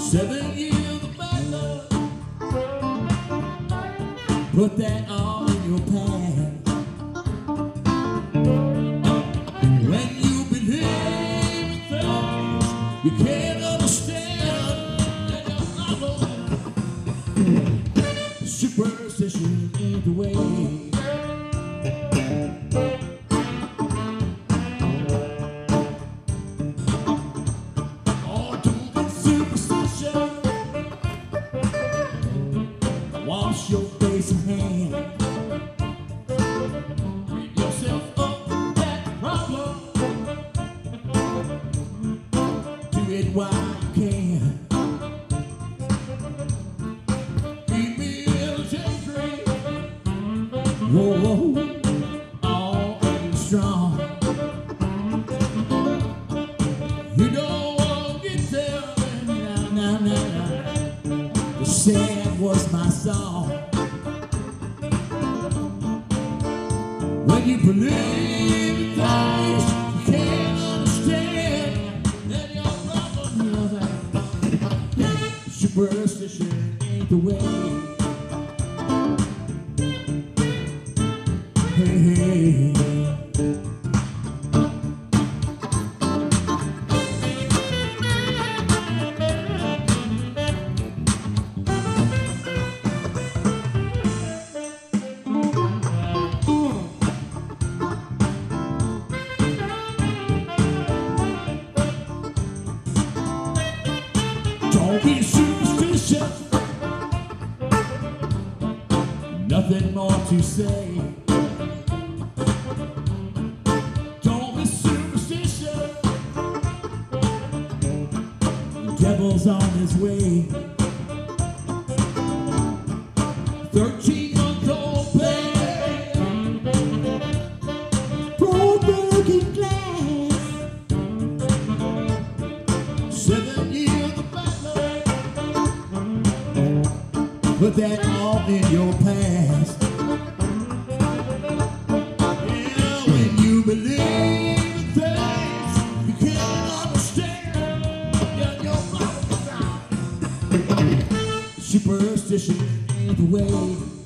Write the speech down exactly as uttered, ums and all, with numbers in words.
Seven years of bad luck, put that all in your past. When you believe in things you can't understand, then you're problem. Superstition ain't the way. Wash your face and hands. Read yourself up that problem. Do it while you can. Keep me in a daydream. Whoa, whoa, all in strong. You don't want to get there. Nah, nah, nah, nah. The sad was my song. When you believe in things you can't understand, then your problem is superstition ain't the way. Hey, hey. Don't be superstitious. Nothing more to say. Don't be superstitious. The devil's on his way. Thirteen month old baby, broken glass. Seven years of bad luck, put that all in your past. Yeah, when you believe in things you can't understand, then your problems are. Superstition ain't the way.